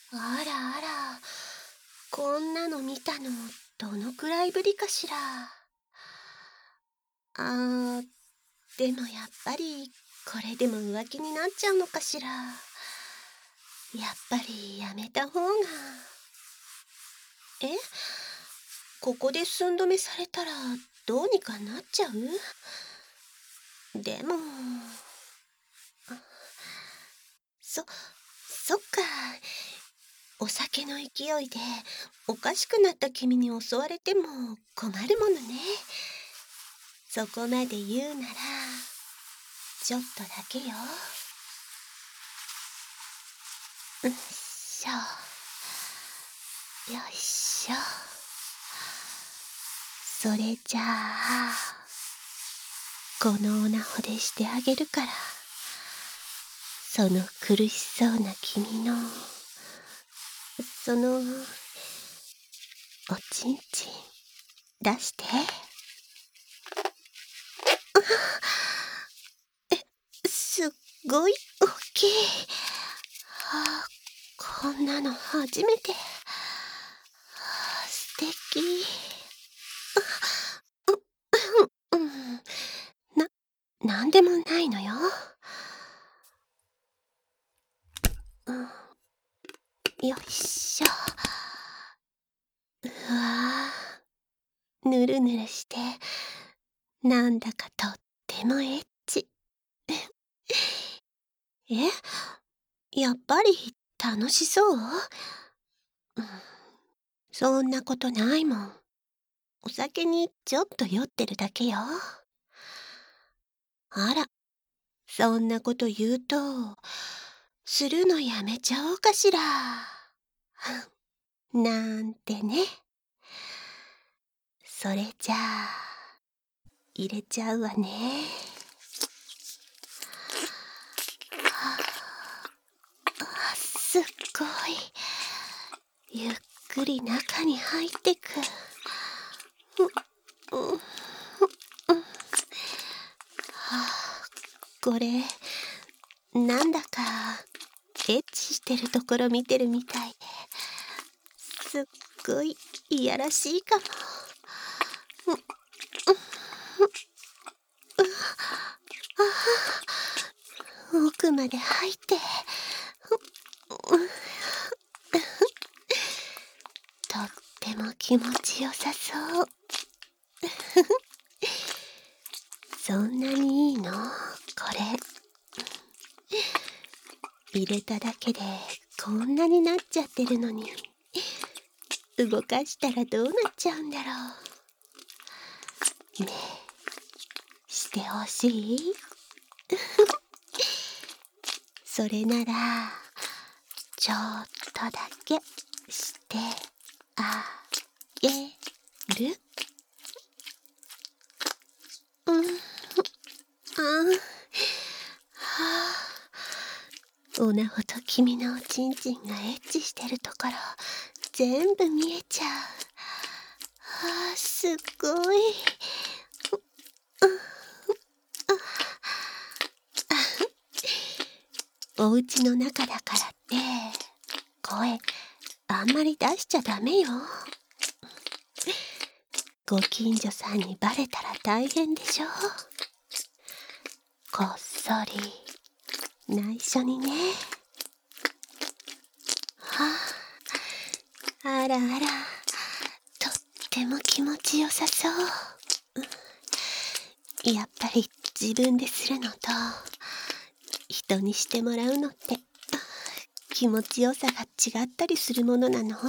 あらあら、こんなの見たの、どのくらいぶりかしら。あー、でもやっぱり、これでも浮気になっちゃうのかしら。やっぱりやめた方が。え、ここで寸止めされたら、どうにかなっちゃう？でも、そっか。お酒の勢いで、おかしくなった君に襲われても困るものね。そこまで言うなら、ちょっとだけよ。よいしょ。よいしょ。それじゃあ、このおなほでしてあげるから、その苦しそうな君の、その、おちんちん、出して。すっごい大きい。こんなの初めて。素敵。うん、なんでもないのよ。よいしょ。うわー、ぬるぬるして、なんだかとってもエッチ。え、やっぱり楽しそう？そんなことないもん。お酒にちょっと酔ってるだけよ。あら、そんなこと言うと、するのやめちゃおうかしら。なんてね。それじゃあ、入れちゃうわね。すっごい。ゆっくり中に入ってく。これ、なんだか、エッチしてるところ見てるみたいで、すっごいいやらしいかも。奥まで入って、とっても気持ちよさそう。そんなにいいの？これ。入れただけでこんなになっちゃってるのに、動かしたらどうなっちゃうんだろう。ねえ、してほしい？それなら、ちょっとだけしてあげる？おなほと君のおちんちんがエッチしてるところ、全部見えちゃう。すっごい。お家の中だからって、声、あんまり出しちゃダメよ。ご近所さんにバレたら大変でしょ。こっそり、内緒にね。あらあら、とっても気持ちよさそう。やっぱり自分でするのと、人にしてもらうのって、気持ちよさが違ったりするものなの？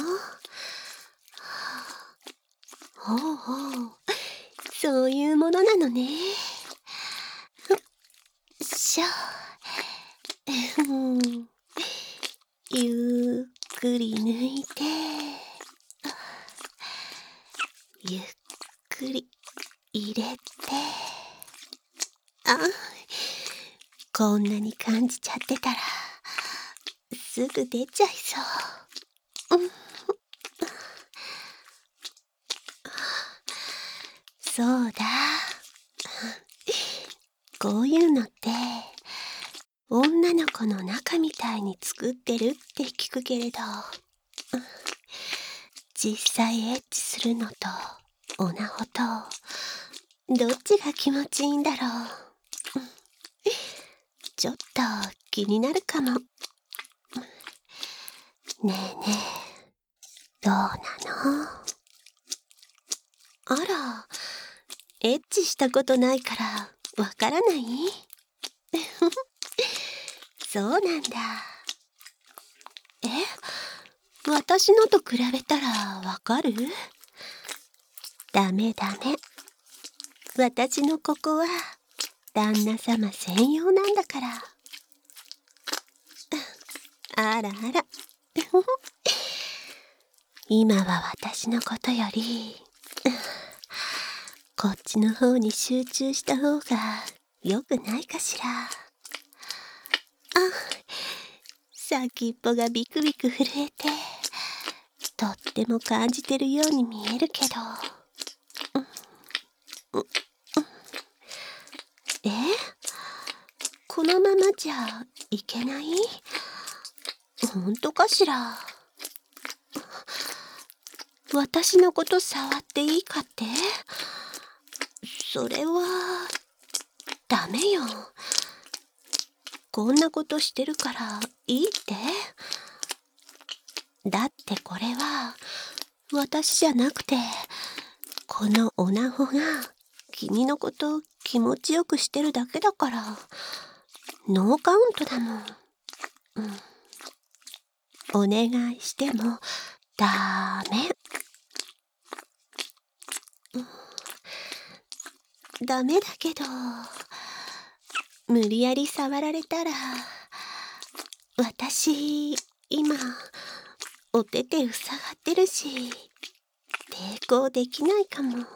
ほうほう、そういうものなのね。しょ。ゆっくり抜いて、ゆっくり入れて、こんなに感じちゃってたら、すぐ出ちゃいそう。そうだ。こういうのって、 女の子の中みたいに作ってるって聞くけれど、実際エッチするのとオナホとどっちが気持ちいいんだろう。ちょっと気になるかも。ねえねえ、どうなの？あら、エッチしたことないからわからない？そうなんだ。私のと比べたらわかる？ダメダメ。私のここは旦那様専用なんだから。あらあら。今は私のことより、こっちの方に集中した方が良くないかしら。先っぽがビクビク震えて、とっても感じてるように見えるけど。このままじゃいけない？ほんとかしら。私のこと触っていいかって？それはダメよ。こんなことしてるからいいって？だってこれは私じゃなくて、このオナホが君のこと気持ちよくしてるだけだから、ノーカウントだもん。お願いしてもダメ。ダメだけど、無理やり触られたら、私今お手手塞がってるし、抵抗できないかも。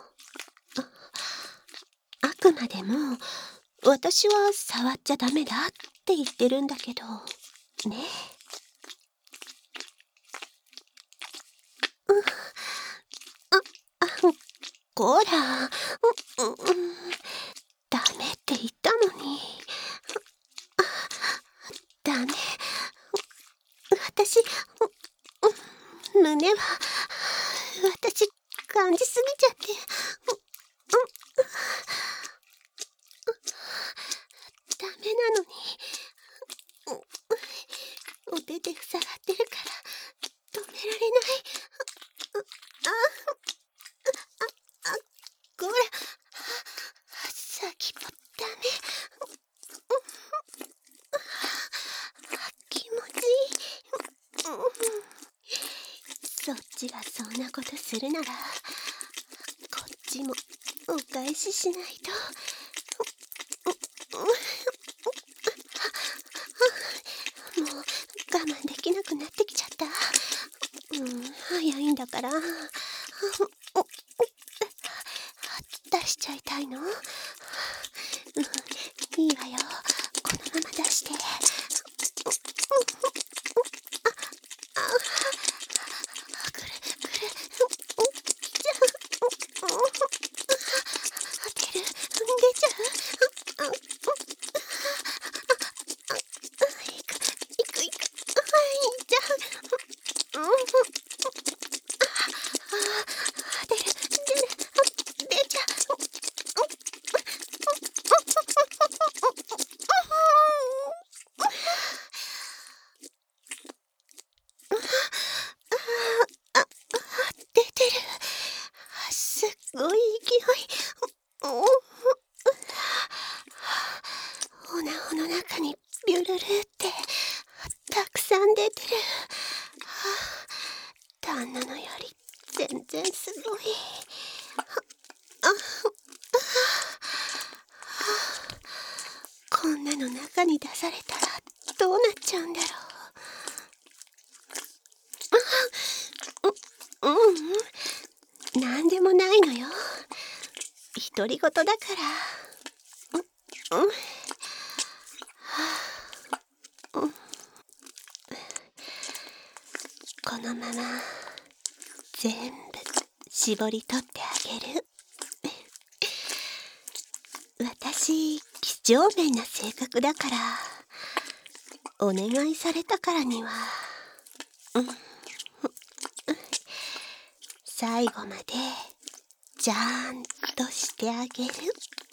あくまでも私は触っちゃダメだって言ってるんだけどね。こら、ダメって言ったのに。ダメ。私、胸は私感じすぎちゃって。ダメなのに。お手で塞がってるから止められない。こら、先っぽダメ。気持ちいい。そっちがそんなことするなら、こっちもお返ししないと。もう我慢できなくなってきちゃった。早いんだから。出しちゃいたいの？いいわよ。このまま出して。くるくる。来ちゃう。出る。出ちゃう。いく。いっちゃう。出る。出ちゃう。出てる。すっごい勢い。オナホの中にビュルルってたくさん出てる。旦那のより全然すごい。こんなの中に出されたらどうなっちゃうんだろう。なんでもないのよ。独り言だから。このまま全部絞り取ってあげる。私几帳面な性格だから、 お願いされたからには、最後までちゃんとしてあげる。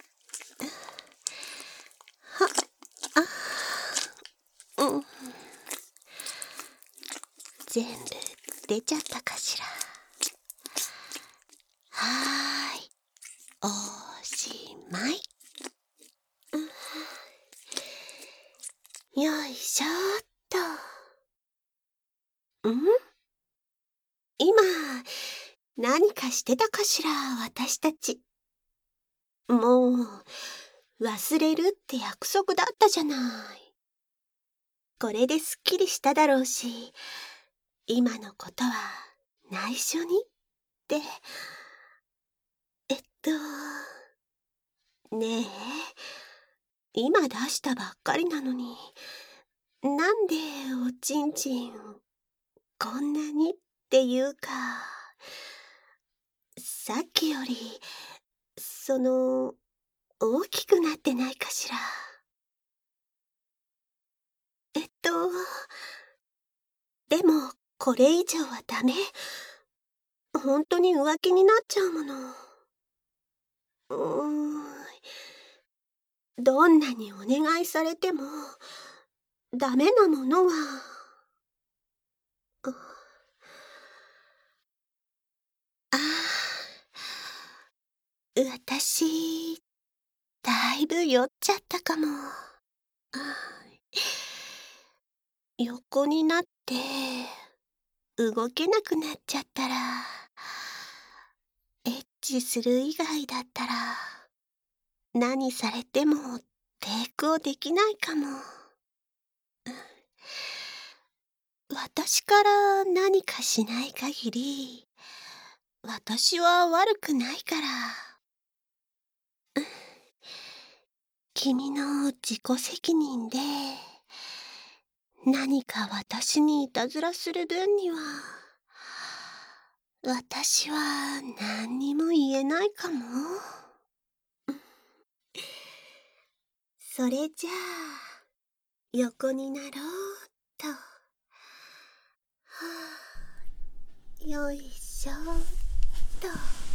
全部出ちゃったかしら。はーい、おしまい。よいしょっと。今、何かしてたかしら、私たち。もう、忘れるって約束だったじゃない。これですっきりしただろうし、今のことは内緒にって。ねえ、今出したばっかりなのに、なんでおちんちん、こんなにっていうか、さっきより、大きくなってないかしら。でも、これ以上はダメ。本当に浮気になっちゃうもの。どんなにお願いされても、ダメなものは。私、だいぶ酔っちゃったかも。横になって、動けなくなっちゃったら、エッチする以外だったら、何されても抵抗できないかも。私から何かしない限り、私は悪くないから。君の自己責任で、何か私にいたずらする分には、私は何にも言えないかも。それじゃあ、横になろうっと。よいしょっと。